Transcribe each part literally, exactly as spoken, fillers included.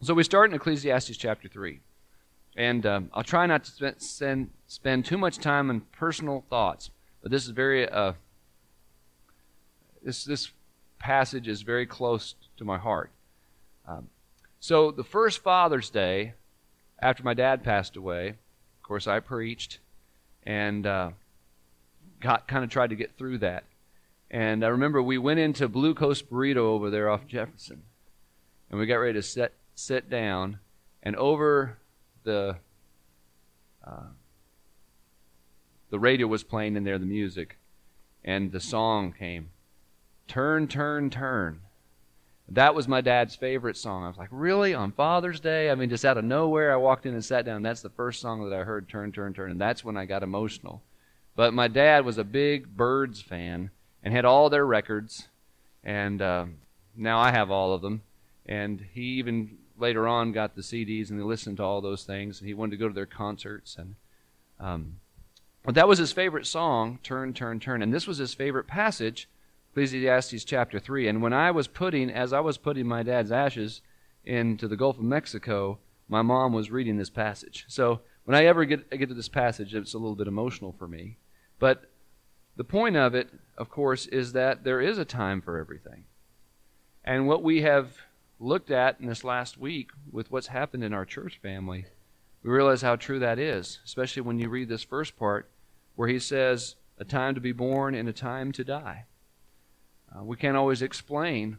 So we start in Ecclesiastes chapter three. And um, I'll try not to spend, spend, spend too much time on personal thoughts, but this is very, uh, this, this passage is very close to my heart. Um, so the first Father's Day, after my dad passed away, of course I preached, and uh, got kind of tried to get through that. And I remember we went into Blue Coast Burrito over there off Jefferson, and we got ready to sit, sit down, and over the uh, the radio was playing in there, the music, and the song came, Turn, Turn, Turn. That was my dad's favorite song. I was like, really? On Father's Day? I mean, just out of nowhere, I walked in and sat down. That's the first song that I heard, Turn, Turn, Turn, and that's when I got emotional. But my dad was a big Byrds fan and had all their records, and uh, now I have all of them, and he even later on got the C Ds, and he listened to all those things, and he wanted to go to their concerts. And um, but that was his favorite song, Turn, Turn, Turn. And this was his favorite passage, Ecclesiastes chapter three. And when I was putting, as I was putting my dad's ashes into the Gulf of Mexico, my mom was reading this passage. So when I ever get, get to this passage, it's a little bit emotional for me. But the point of it, of course, is that there is a time for everything. And what we have looked at in this last week with what's happened in our church family, we realize how true that is, especially when you read this first part where he says, a time to be born and a time to die. Uh, we can't always explain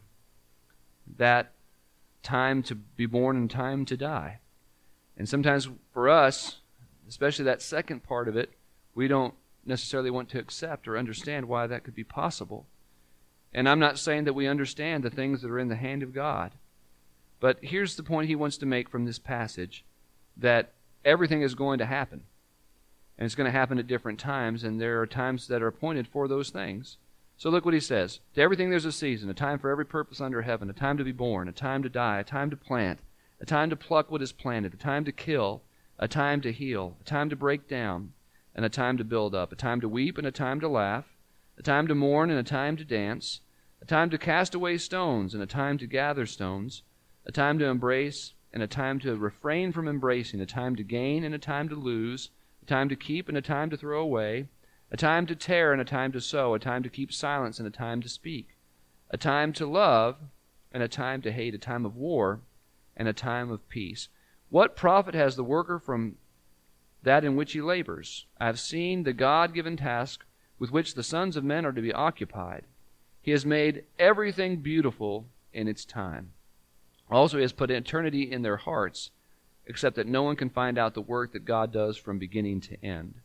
that time to be born and time to die. And sometimes for us, especially that second part of it, we don't necessarily want to accept or understand why that could be possible. And I'm not saying that we understand the things that are in the hand of God. But here's the point he wants to make from this passage, that everything is going to happen. And it's going to happen at different times, and there are times that are appointed for those things. So look what he says. To everything there's a season, a time for every purpose under heaven, a time to be born, a time to die, a time to plant, a time to pluck what is planted, a time to kill, a time to heal, a time to break down, and a time to build up, a time to weep and a time to laugh, a time to mourn and a time to dance, a time to cast away stones and a time to gather stones, a time to embrace and a time to refrain from embracing, a time to gain and a time to lose, a time to keep and a time to throw away, a time to tear and a time to sow, a time to keep silence and a time to speak, a time to love and a time to hate, a time of war and a time of peace. What profit has the worker from that in which he labors? I have seen the God-given task with which the sons of men are to be occupied. He has made everything beautiful in its time. Also, he has put eternity in their hearts, except that no one can find out the work that God does from beginning to end.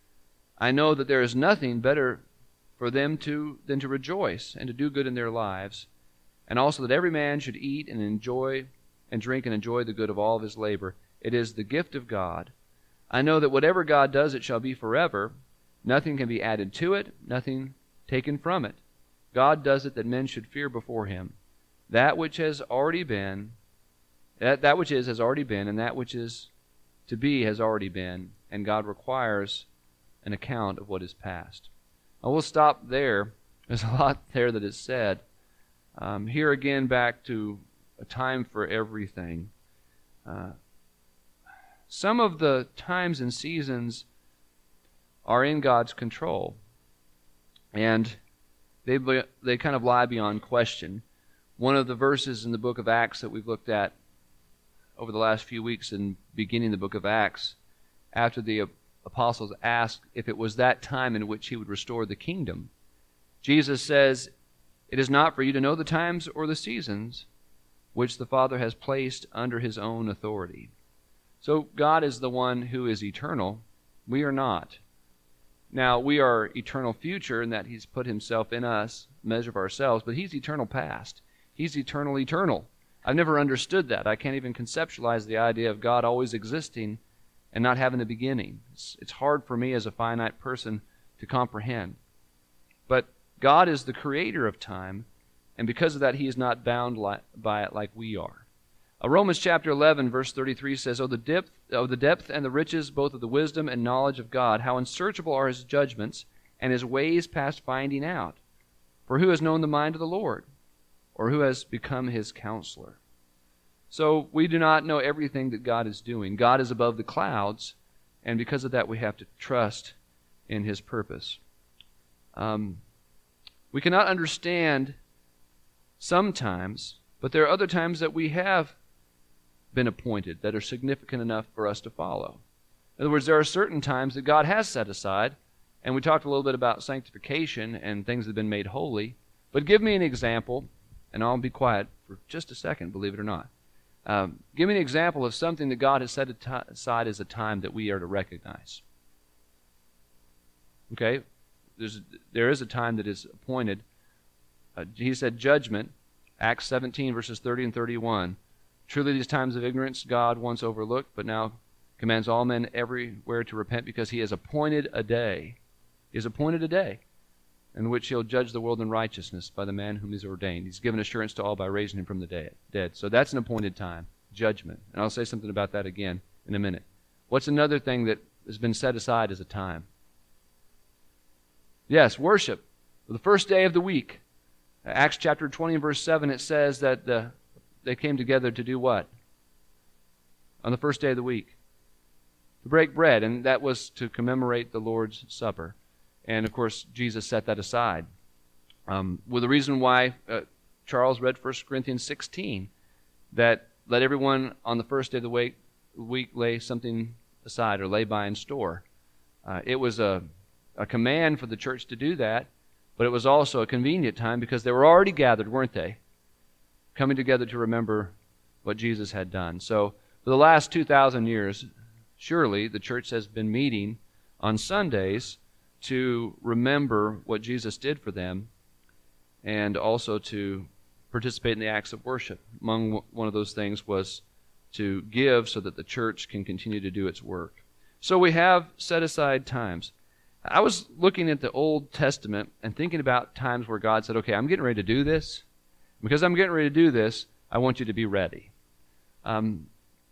I know that there is nothing better for them to than to rejoice and to do good in their lives, and also that every man should eat and enjoy and drink and enjoy the good of all of his labor. It is the gift of God. I know that whatever God does, it shall be forever. Nothing can be added to it, nothing taken from it. God does it that men should fear before him. That which has already been, that, that which is has already been, and that which is to be has already been, and God requires an account of what is past. I will stop there. There's a lot there that is said. Um, here again, back to a time for everything. Uh, some of the times and seasons are in God's control, and they they kind of lie beyond question. One of the verses in the book of Acts that we've looked at over the last few weeks in beginning the book of Acts, after the apostles asked if it was that time in which he would restore the kingdom, Jesus says, "It is not for you to know the times or the seasons which the Father has placed under his own authority." So God is the one who is eternal. We are not. Now, we are eternal future in that he's put himself in us, measure of ourselves, but he's eternal past. He's eternal eternal. I've never understood that. I can't even conceptualize the idea of God always existing and not having a beginning. It's, it's hard for me as a finite person to comprehend. But God is the creator of time, and because of that, he is not bound li- by it like we are. Uh, Romans chapter eleven, verse thirty-three says, "Oh, the depth, oh, the depth and the riches both of the wisdom and knowledge of God, how unsearchable are his judgments, and his ways past finding out. For who has known the mind of the Lord? Or who has become his counselor?" So we do not know everything that God is doing. God is above the clouds, and because of that we have to trust in His purpose. Um, we cannot understand sometimes, but there are other times that we have been appointed that are significant enough for us to follow. In other words, there are certain times that God has set aside, and we talked a little bit about sanctification and things that have been made holy, but give me an example, and I'll be quiet for just a second, believe it or not. Um, give me an example of something that God has set aside as a time that we are to recognize. Okay? There's, there is a time that is appointed. Uh, he said judgment, Acts seventeen, verses thirty and thirty-one. Truly these times of ignorance God once overlooked, but now commands all men everywhere to repent, because He has appointed a day. He has appointed a day in which He'll judge the world in righteousness by the man whom He's ordained. He's given assurance to all by raising Him from the dead. So that's an appointed time, judgment. And I'll say something about that again in a minute. What's another thing that has been set aside as a time? Yes, worship. The first day of the week. Acts chapter twenty and verse seven, it says that the, they came together to do what? On the first day of the week. To break bread, and that was to commemorate the Lord's Supper. And, of course, Jesus set that aside. Um, well, the reason why uh, Charles read First Corinthians sixteen, that let everyone on the first day of the week, week lay something aside or lay by in store. Uh, it was a, a command for the church to do that, but it was also a convenient time because they were already gathered, weren't they? Coming together to remember what Jesus had done. So for the last two thousand years, surely the church has been meeting on Sundays to remember what Jesus did for them, and also to participate in the acts of worship. Among one of those things was to give so that the church can continue to do its work. So we have set aside times. I was looking at the Old Testament and thinking about times where God said, okay, I'm getting ready to do this. Because I'm getting ready to do this, I want you to be ready. Um,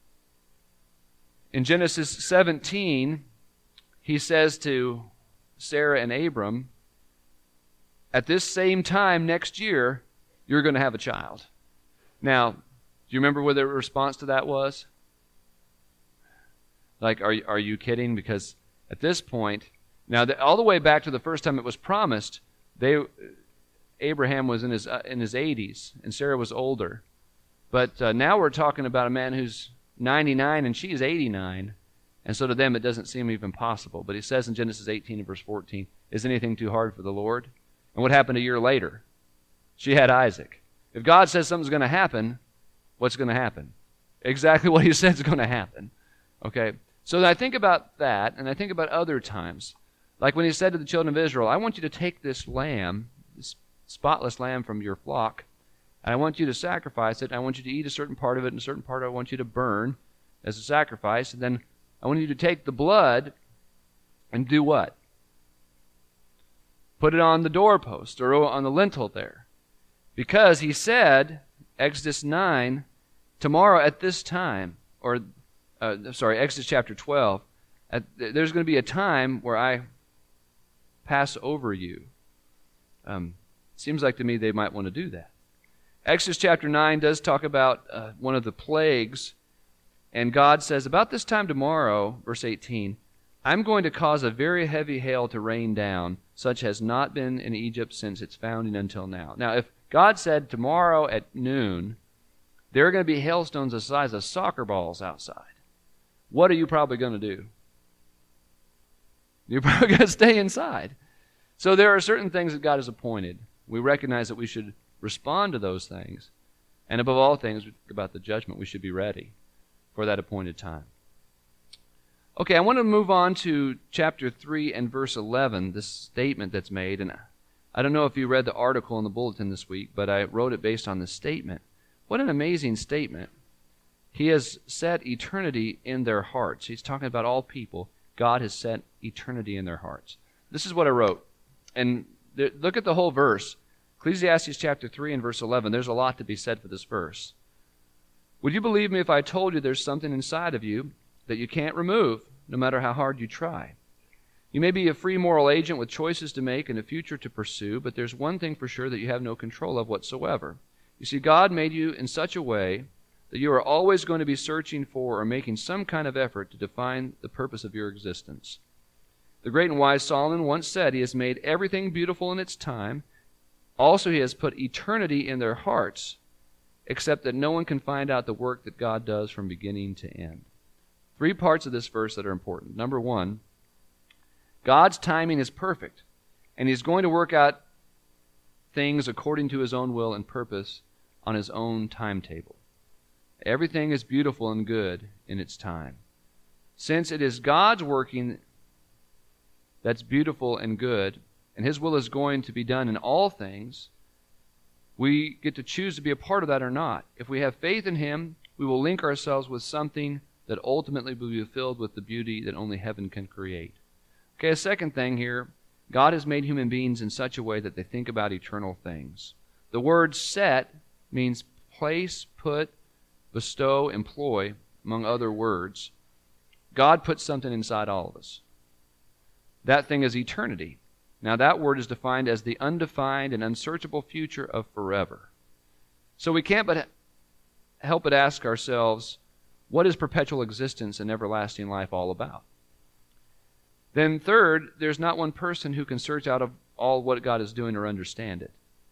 in Genesis seventeen, He says to Sarah and Abram, at this same time next year, you're going to have a child. Now, do you remember what their response to that was? Like, are, are you kidding? Because at this point, now the, all the way back to the first time it was promised, they Abraham was in his uh, in his eighties, and Sarah was older. But uh, now we're talking about a man who's ninety-nine, and she is eighty-nine. And so to them, it doesn't seem even possible. But He says in Genesis eighteen and verse fourteen, is anything too hard for the Lord? And what happened a year later? She had Isaac. If God says something's going to happen, what's going to happen? Exactly what He said is going to happen. Okay? So I think about that, and I think about other times. Like when He said to the children of Israel, I want you to take this lamb, this spotless lamb from your flock, and I want you to sacrifice it. I want you to eat a certain part of it, and a certain part I want you to burn as a sacrifice, and then I want you to take the blood and do what? Put it on the doorpost or on the lintel there. Because He said, Exodus nine, tomorrow at this time, or, uh, sorry, Exodus chapter twelve, at, there's going to be a time where I pass over you. Um, seems like to me they might want to do that. Exodus chapter nine does talk about uh, one of the plagues. And God says, about this time tomorrow, verse eighteen, I'm going to cause a very heavy hail to rain down, such has not been in Egypt since its founding until now. Now, if God said tomorrow at noon, there are going to be hailstones the size of soccer balls outside, what are you probably going to do? You're probably going to stay inside. So there are certain things that God has appointed. We recognize that we should respond to those things. And above all things, about the judgment, we should be ready for that appointed time. Okay, I want to move on to chapter three and verse eleven, this statement that's made. And I don't know if you read the article in the bulletin this week, but I wrote it based on this statement. What an amazing statement. He has set eternity in their hearts. He's talking about all people. God has set eternity in their hearts. This is what I wrote. And th- look at the whole verse. Ecclesiastes chapter three and verse eleven. There's a lot to be said for this verse. Would you believe me if I told you there's something inside of you that you can't remove, no matter how hard you try? You may be a free moral agent with choices to make and a future to pursue, but there's one thing for sure that you have no control of whatsoever. You see, God made you in such a way that you are always going to be searching for or making some kind of effort to define the purpose of your existence. The great and wise Solomon once said, he has made everything beautiful in its time. Also, he has put eternity in their hearts, except that no one can find out the work that God does from beginning to end. Three parts of this verse that are important. Number one, God's timing is perfect, and he's going to work out things according to his own will and purpose on his own timetable. Everything is beautiful and good in its time. Since it is God's working that's beautiful and good, and his will is going to be done in all things, we get to choose to be a part of that or not. If we have faith in him, we will link ourselves with something that ultimately will be filled with the beauty that only heaven can create. Okay, a second thing here, God has made human beings in such a way that they think about eternal things. The word set means place, put, bestow, employ, among other words. God puts something inside all of us. That thing is eternity. Now that word is defined as the undefined and unsearchable future of forever. So we can't but help but ask ourselves, what is perpetual existence and everlasting life all about? Then third, there's not one person who can search out of all what God is doing or understand it.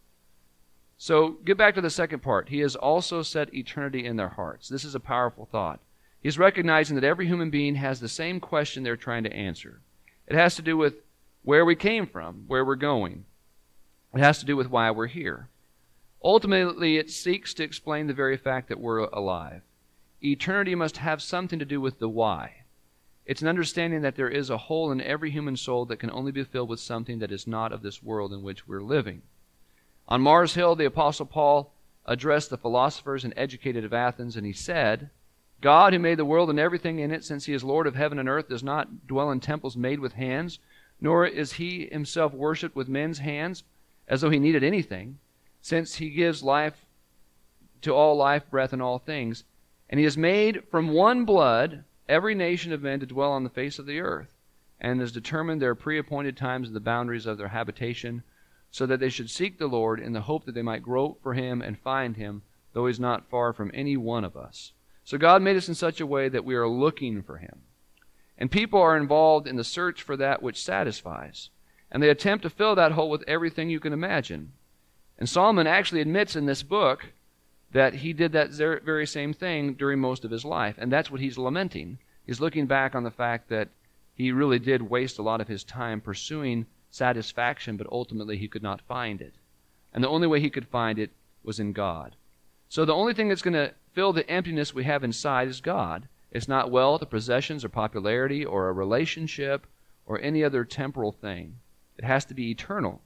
So get back to the second part. He has also set eternity in their hearts. This is a powerful thought. He's recognizing that every human being has the same question they're trying to answer. It has to do with where we came from, where we're going. It has to do with why we're here. Ultimately, it seeks to explain the very fact that we're alive. Eternity must have something to do with the why. It's an understanding that there is a hole in every human soul that can only be filled with something that is not of this world in which we're living. On Mars Hill, the Apostle Paul addressed the philosophers and educated of Athens, and he said, God, who made the world and everything in it, since he is Lord of heaven and earth, does not dwell in temples made with hands, nor is he himself worshipped with men's hands, as though he needed anything, since he gives life to all life, breath, and all things. And he has made from one blood every nation of men to dwell on the face of the earth, and has determined their pre-appointed times and the boundaries of their habitation, so that they should seek the Lord in the hope that they might grope for him and find him, though he is not far from any one of us. So God made us in such a way that we are looking for him. And people are involved in the search for that which satisfies. And they attempt to fill that hole with everything you can imagine. And Solomon actually admits in this book that he did that very same thing during most of his life. And that's what he's lamenting. He's looking back on the fact that he really did waste a lot of his time pursuing satisfaction, but ultimately he could not find it. And the only way he could find it was in God. So the only thing that's going to fill the emptiness we have inside is God. It's not wealth or possessions or popularity or a relationship or any other temporal thing. It has to be eternal.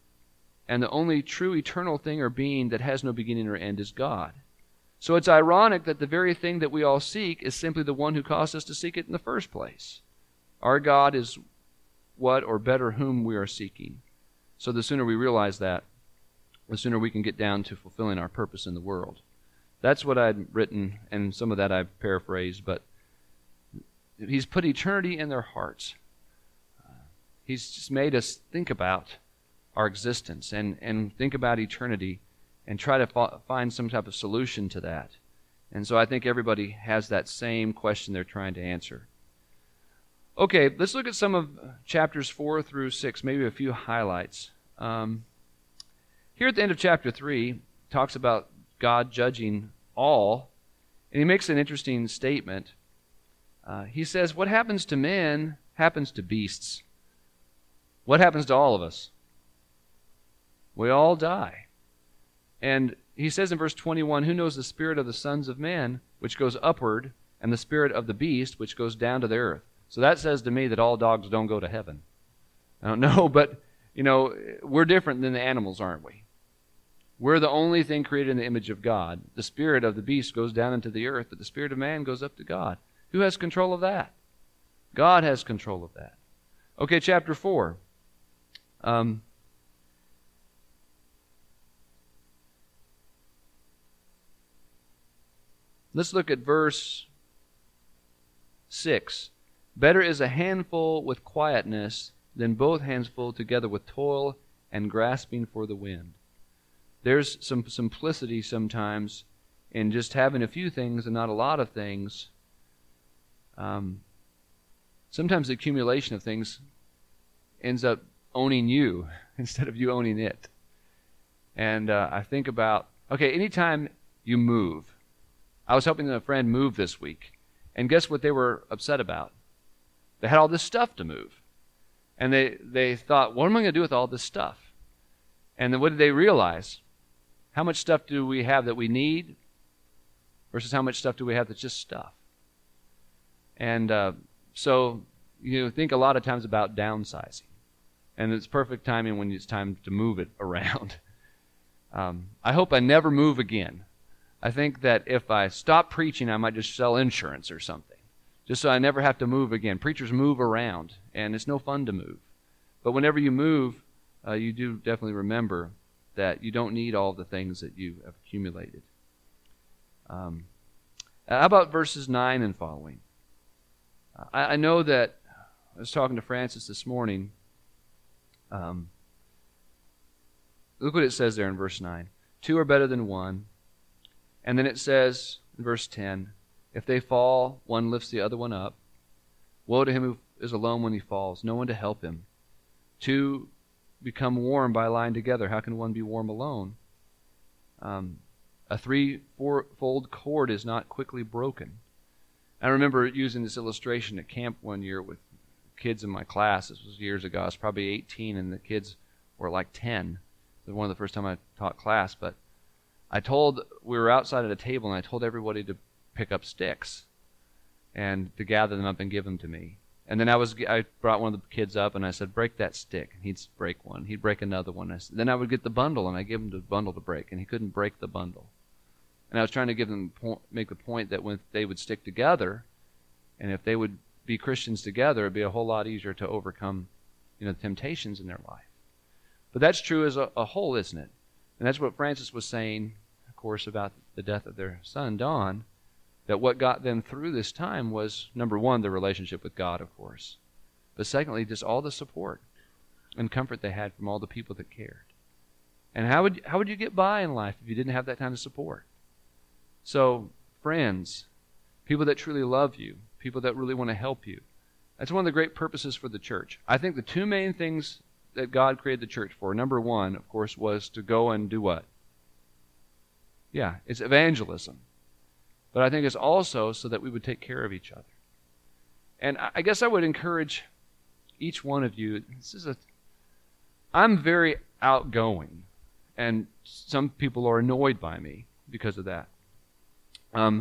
And the only true eternal thing or being that has no beginning or end is God. So it's ironic that the very thing that we all seek is simply the one who caused us to seek it in the first place. Our God is what, or better, whom we are seeking. So the sooner we realize that, the sooner we can get down to fulfilling our purpose in the world. That's what I'd written, and some of that I've paraphrased, but he's put eternity in their hearts. Uh, he's just made us think about our existence and, and think about eternity and try to fa- find some type of solution to that. And so I think everybody has that same question they're trying to answer. Okay, let's look at some of chapters four through six, maybe a few highlights. Um, here at the end of chapter three, talks about God judging all, and he makes an interesting statement. Uh, he says, what happens to men happens to beasts. What happens to all of us? We all die. And he says in verse twenty-one, who knows the spirit of the sons of men, which goes upward, and the spirit of the beast, which goes down to the earth? So that says to me that all dogs don't go to heaven. I don't know, but, you know, we're different than the animals, aren't we? We're the only thing created in the image of God. The spirit of the beast goes down into the earth, but the spirit of man goes up to God. Who has control of that? God has control of that. Okay, chapter four. Um, let's look at verse six. Better is a handful with quietness than both hands full together with toil and grasping for the wind. There's some simplicity sometimes in just having a few things and not a lot of things, um, sometimes the accumulation of things ends up owning you instead of you owning it. And uh, I think about, okay, anytime you move. I was helping a friend move this week, and guess what they were upset about? They had all this stuff to move. And they, they thought, what am I going to do with all this stuff? And then what did they realize? How much stuff do we have that we need versus how much stuff do we have that's just stuff? And uh, so you know, think a lot of times about downsizing. And it's perfect timing when it's time to move it around. Um, I hope I never move again. I think that if I stop preaching, I might just sell insurance or something, just so I never have to move again. Preachers move around, and it's no fun to move. But whenever you move, uh, you do definitely remember that you don't need all the things that you have accumulated. Um, how about verses nine and following? I, I know that I was talking to Francis this morning. Um, look what it says there in verse nine. Two are better than one. And then it says in verse ten, if they fall, one lifts the other one up. Woe to him who is alone when he falls, no one to help him. Two become warm by lying together. How can one be warm alone? Um, a three-fold cord is not quickly broken. I remember using this illustration at camp one year with kids in my class. This was years ago. I was probably eighteen, and the kids were like ten. It was one of the first time I taught class, but I told, we were outside at a table, and I told everybody to pick up sticks and to gather them up and give them to me. And then I was, I brought one of the kids up, and I said, break that stick. And he'd break one. He'd break another one. I said, then I would get the bundle, and I'd give him the bundle to break, and he couldn't break the bundle. And I was trying to give them, make the point that when they would stick together, and if they would be Christians together, it'd be a whole lot easier to overcome, you know, the temptations in their life. But that's true as a, a whole, isn't it? And that's what Francis was saying, of course, about the death of their son, Don, that what got them through this time was, number one, the relationship with God, of course. But secondly, just all the support and comfort they had from all the people that cared. And how would, how would you get by in life if you didn't have that kind of support? So, friends, people that truly love you, people that really want to help you, that's one of the great purposes for the church. I think the two main things that God created the church for, number one, of course, was to go and do what? Yeah, it's evangelism. But I think it's also so that we would take care of each other. And I guess I would encourage each one of you, this is a, I'm very outgoing, and some people are annoyed by me because of that. Um,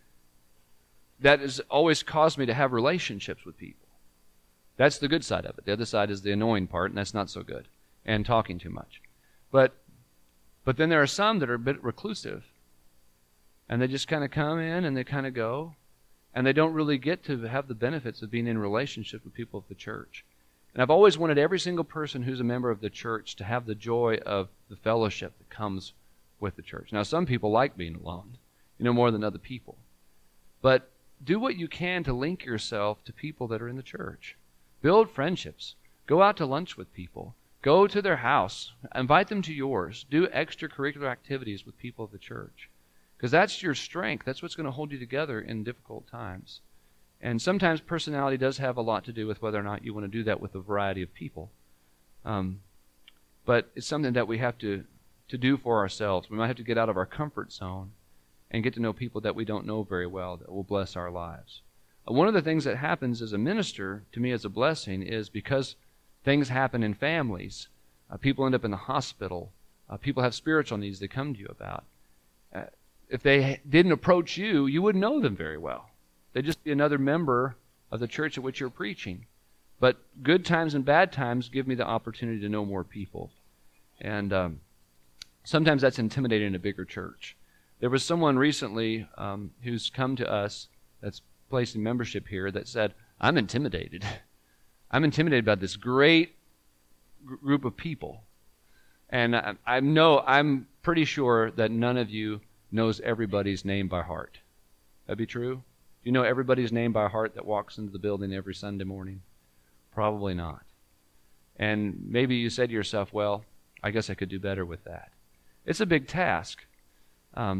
that has always caused me to have relationships with people. That's the good side of it. The other side is the annoying part, and that's not so good, and talking too much. But but then there are some that are a bit reclusive, and they just kind of come in and they kind of go, and they don't really get to have the benefits of being in relationship with people of the church. And I've always wanted every single person who's a member of the church to have the joy of the fellowship that comes with the church. Now, some people like being alone, you know, more than other people. But do what you can to link yourself to people that are in the church. Build friendships. Go out to lunch with people. Go to their house. Invite them to yours. Do extracurricular activities with people of the church. Because that's your strength. That's what's going to hold you together in difficult times. And sometimes personality does have a lot to do with whether or not you want to do that with a variety of people. Um, but it's something that we have to, to do for ourselves. We might have to get out of our comfort zone and get to know people that we don't know very well that will bless our lives. Uh, one of the things that happens as a minister, to me as a blessing, is because things happen in families. Uh, people end up in the hospital. Uh, people have spiritual needs they come to you about. Uh, if they didn't approach you, you wouldn't know them very well. They'd just be another member of the church at which you're preaching. But good times and bad times give me the opportunity to know more people. And um, sometimes that's intimidating in a bigger church. There was someone recently um, who's come to us that's placing membership here that said, I'm intimidated. I'm intimidated by this great gr- group of people. And I, I know, I'm pretty sure that none of you knows everybody's name by heart. That'd be true? Do you know everybody's name by heart that walks into the building every Sunday morning? Probably not. And maybe you said to yourself, well, I guess I could do better with that. It's a big task. Um,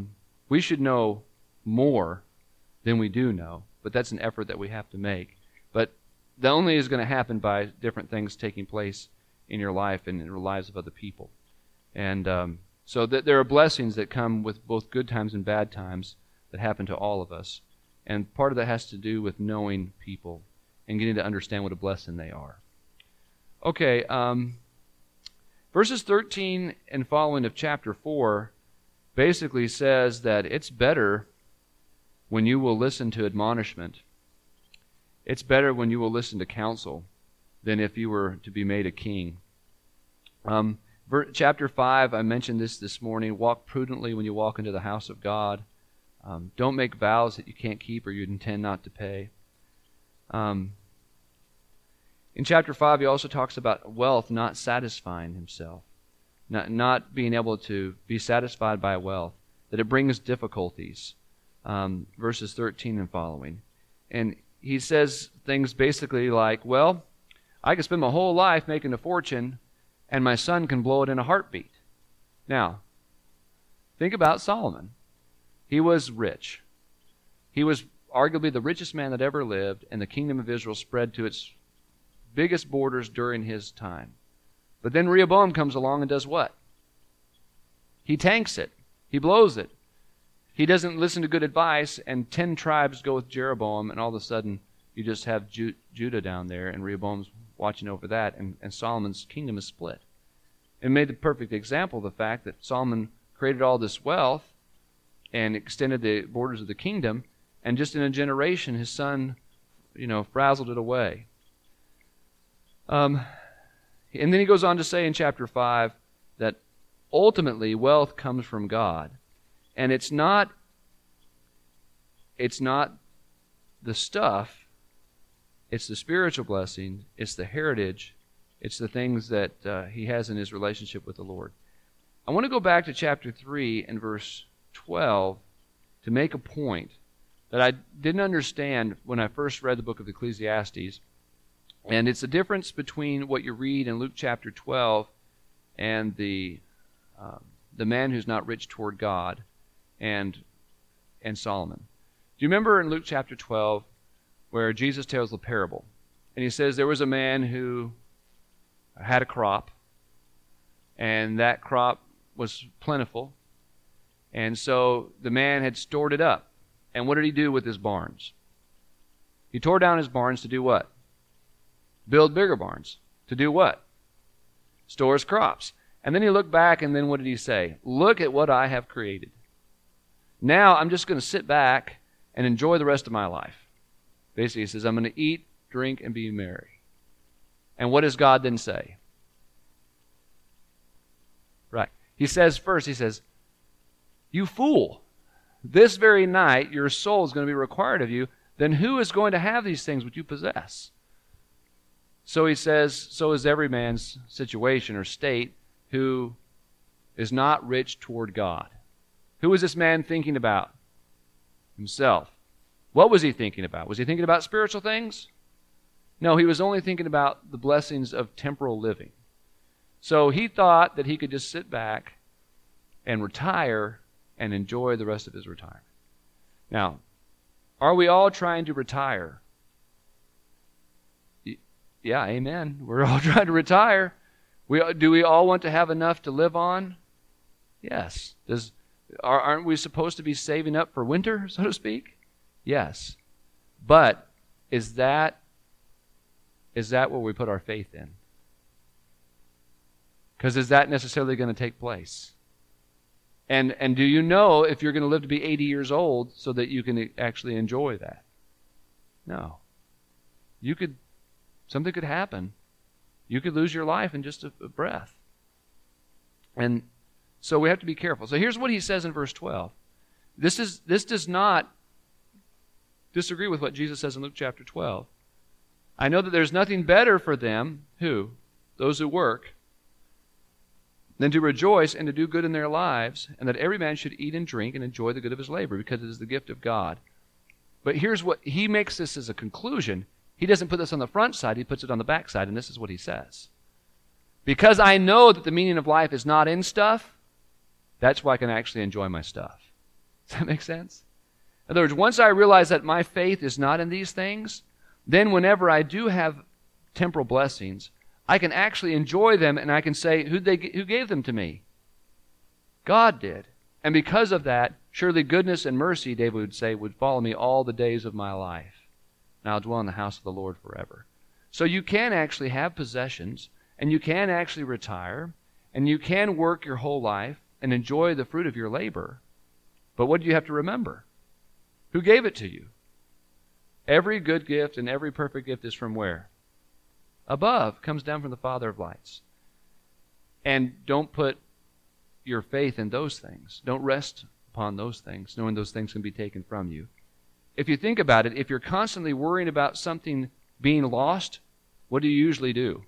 We should know more than we do know, but that's an effort that we have to make. But that only is going to happen by different things taking place in your life and in the lives of other people. And um, so th- there are blessings that come with both good times and bad times that happen to all of us. And part of that has to do with knowing people and getting to understand what a blessing they are. Okay, um, verses thirteen and following of chapter four basically says that it's better when you will listen to admonishment. It's better when you will listen to counsel than if you were to be made a king. Um, ver- chapter five, I mentioned this this morning. Walk prudently when you walk into the house of God. Um, don't make vows that you can't keep or you intend not to pay. Um, in chapter five, he also talks about wealth not satisfying himself, not, not being able to be satisfied by wealth, that it brings difficulties, um, verses thirteen and following. And he says things basically like, well, I could spend my whole life making a fortune, and my son can blow it in a heartbeat. Now, think about Solomon. He was rich. He was arguably the richest man that ever lived, and the kingdom of Israel spread to its biggest borders during his time. But then Rehoboam comes along and does what? He tanks it. He blows it. He doesn't listen to good advice, and ten tribes go with Jeroboam, and all of a sudden you just have Ju- Judah down there, and Rehoboam's watching over that, and, and Solomon's kingdom is split. It made the perfect example of the fact that Solomon created all this wealth and extended the borders of the kingdom, and just in a generation his son, you know, frazzled it away. Um, and then he goes on to say in chapter five that ultimately wealth comes from God. And it's not, it's not the stuff, it's the spiritual blessing, it's the heritage, it's the things that uh, he has in his relationship with the Lord. I want to go back to chapter three and verse twelve to make a point that I didn't understand when I first read the book of Ecclesiastes. And it's the difference between what you read in Luke chapter twelve and the um, the man who's not rich toward God and and Solomon. Do you remember in Luke chapter twelve where Jesus tells the parable? And he says there was a man who had a crop, and that crop was plentiful, and so the man had stored it up. And what did he do with his barns? He tore down his barns to do what? Build bigger barns. To do what? Store his crops. And then he looked back, and then what did he say? Look at what I have created. Now I'm just going to sit back and enjoy the rest of my life. Basically, he says, I'm going to eat, drink, and be merry. And what does God then say? Right. He says first, he says, you fool, this very night your soul is going to be required of you. Then who is going to have these things which you possess? So he says, so is every man's situation or state who is not rich toward God. Who is this man thinking about? Himself. What was he thinking about? Was he thinking about spiritual things? No, he was only thinking about the blessings of temporal living. So he thought that he could just sit back and retire and enjoy the rest of his retirement. Now, are we all trying to retire? Yeah, amen. We're all trying to retire. We, do we all want to have enough to live on? Yes. Does, are, aren't we supposed to be saving up for winter, so to speak? Yes. But is that is that what we put our faith in? Because is that necessarily going to take place? And and do you know if you're going to live to be eighty years old so that you can actually enjoy that? No. You could, something could happen. You could lose your life in just a, a breath. And so we have to be careful. So here's what he says in verse twelve. This is this does not disagree with what Jesus says in Luke chapter twelve. I know that there's nothing better for them, who? Those who work, than to rejoice and to do good in their lives, and that every man should eat and drink and enjoy the good of his labor, because it is the gift of God. But here's what, he makes this as a conclusion. He doesn't put this on the front side, he puts it on the back side, and this is what he says. Because I know that the meaning of life is not in stuff, that's why I can actually enjoy my stuff. Does that make sense? In other words, once I realize that my faith is not in these things, then whenever I do have temporal blessings, I can actually enjoy them, and I can say, who they who gave them to me? God did. And because of that, surely goodness and mercy, David would say, would follow me all the days of my life. And I'll dwell in the house of the Lord forever. So you can actually have possessions, and you can actually retire, and you can work your whole life and enjoy the fruit of your labor. But what do you have to remember? Who gave it to you? Every good gift and every perfect gift is from where? Above. Comes down from the Father of lights. And don't put your faith in those things. Don't rest upon those things, knowing those things can be taken from you. If you think about it, if you're constantly worrying about something being lost, what do you usually do?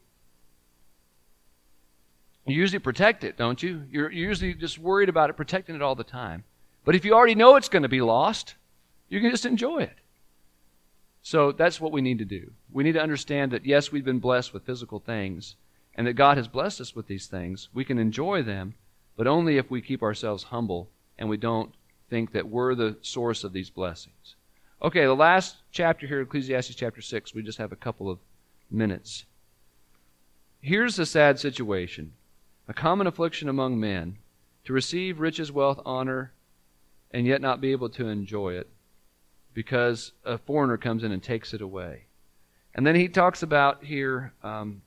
You usually protect it, don't you? You're usually just worried about it, protecting it all the time. But if you already know it's going to be lost, you can just enjoy it. So that's what we need to do. We need to understand that, yes, we've been blessed with physical things, and that God has blessed us with these things. We can enjoy them, but only if we keep ourselves humble and we don't think that we're the source of these blessings. Okay, the last chapter here, Ecclesiastes chapter six, we just have a couple of minutes. Here's the sad situation. A common affliction among men, to receive riches, wealth, honor, and yet not be able to enjoy it, because a foreigner comes in and takes it away. And then he talks about here, um,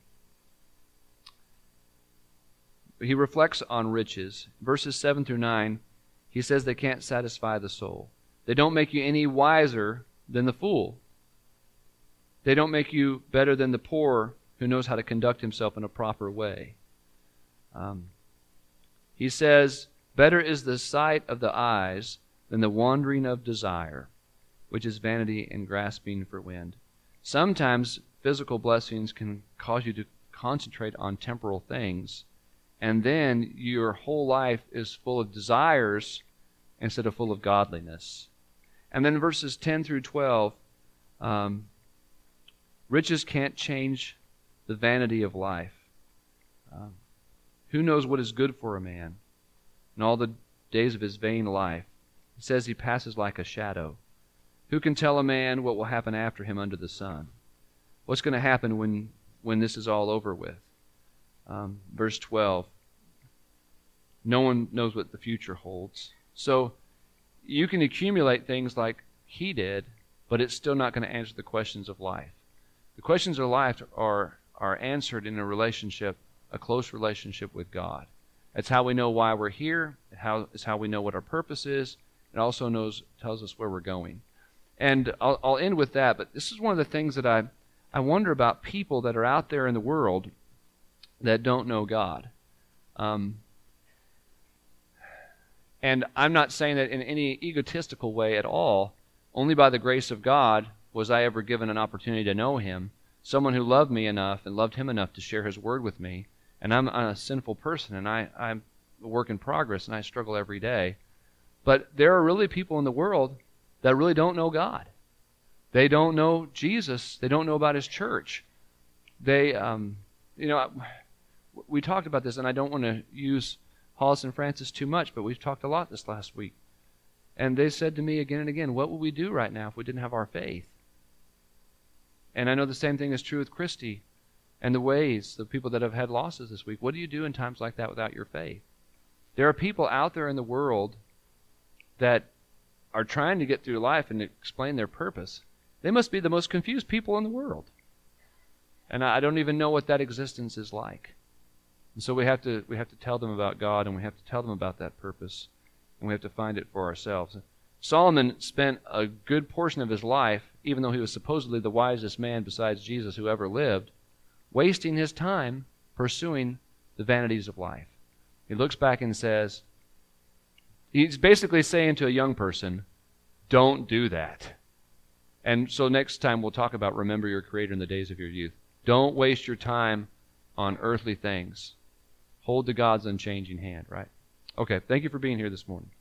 he reflects on riches. Verses seven through nine, he says they can't satisfy the soul. They don't make you any wiser than the fool. They don't make you better than the poor who knows how to conduct himself in a proper way. Um, he says, better is the sight of the eyes than the wandering of desire, which is vanity and grasping for wind. Sometimes physical blessings can cause you to concentrate on temporal things, and then your whole life is full of desires instead of full of godliness. And then verses ten through twelve, um, riches can't change the vanity of life. Um, who knows what is good for a man in all the days of his vain life? It says he passes like a shadow. Who can tell a man what will happen after him under the sun? What's going to happen when, when this is all over with? Um, verse twelve, no one knows what the future holds. So you can accumulate things like he did, but it's still not going to answer the questions of life. The questions of life are, are answered in a relationship, a close relationship with God. That's how we know why we're here. How, it's how we know what our purpose is. It also knows tells us where we're going. And I'll, I'll end with that, but this is one of the things that I, I wonder about people that are out there in the world that don't know God. Um, and I'm not saying that in any egotistical way at all. Only by the grace of God was I ever given an opportunity to know Him, someone who loved me enough and loved Him enough to share His Word with me. And I'm, I'm a sinful person, and I, I'm a work in progress, and I struggle every day. But there are really people in the world that really don't know God. They don't know Jesus. They don't know about His church. They, um, you know, we talked about this, and I don't want to use Hollis and Francis too much, but we've talked a lot this last week. And they said to me again and again, what would we do right now if we didn't have our faith? And I know the same thing is true with Christy and the Ways, the people that have had losses this week. What do you do in times like that without your faith? There are people out there in the world that are trying to get through life and explain their purpose. They must be the most confused people in the world. And I don't even know what that existence is like. And so we have to we have to tell them about God, and we have to tell them about that purpose, and we have to find it for ourselves. Solomon spent a good portion of his life, even though he was supposedly the wisest man besides Jesus who ever lived, wasting his time pursuing the vanities of life. He looks back and says, he's basically saying to a young person, don't do that. And so next time we'll talk about remember your Creator in the days of your youth. Don't waste your time on earthly things. Hold to God's unchanging hand, right? Okay, thank you for being here this morning.